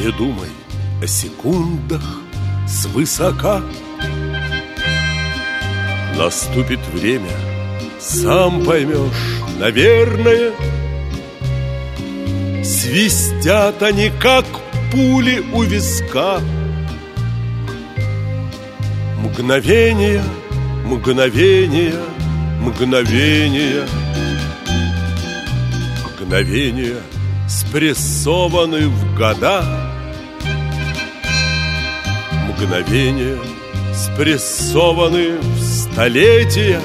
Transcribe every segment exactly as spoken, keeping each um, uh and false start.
Не думай о секундах свысока. Наступит время, сам поймешь, наверное. Свистят они, как пули у виска. Мгновения, мгновения, мгновения. Мгновения спрессованы в года. Мгновения спрессованы в столетия.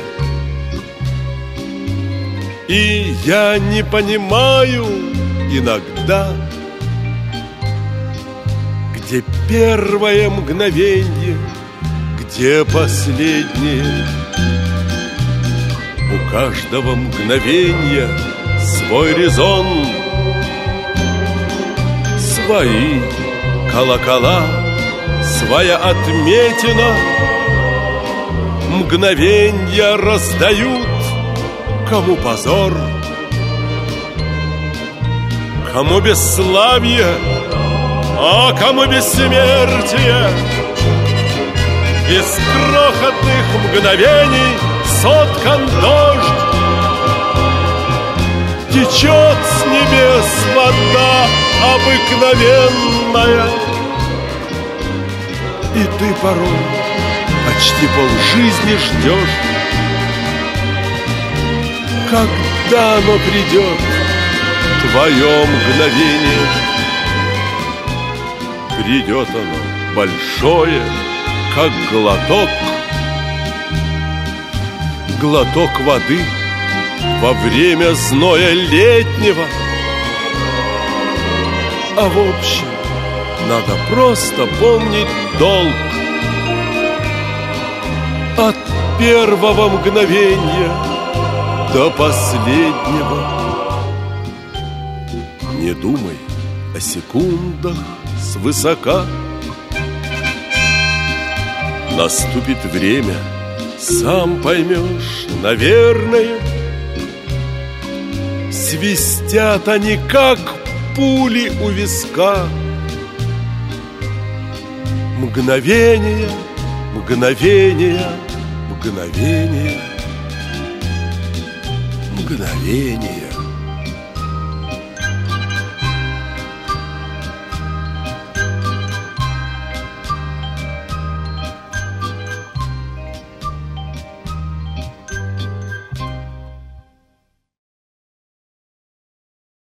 И я не понимаю иногда, где первое мгновенье, где последнее. У каждого мгновенья свой резон, свои колокола, своя отметина. Мгновенья раздают, кому позор, кому бесславие, а кому бессмертие. Из крохотных мгновений соткан дождь. Течет с небес вода обыкновенная. И ты порой почти полжизни ждешь, когда оно придет, твое мгновение. Придет оно большое, как глоток, глоток воды во время зноя летнего. А в общем, надо просто помнить долг. От первого мгновения до последнего. Не думай о секундах свысока. Наступит время, сам поймешь, наверное. Свистят они, как пули у виска. Мгновения, мгновения, мгновения, мгновения.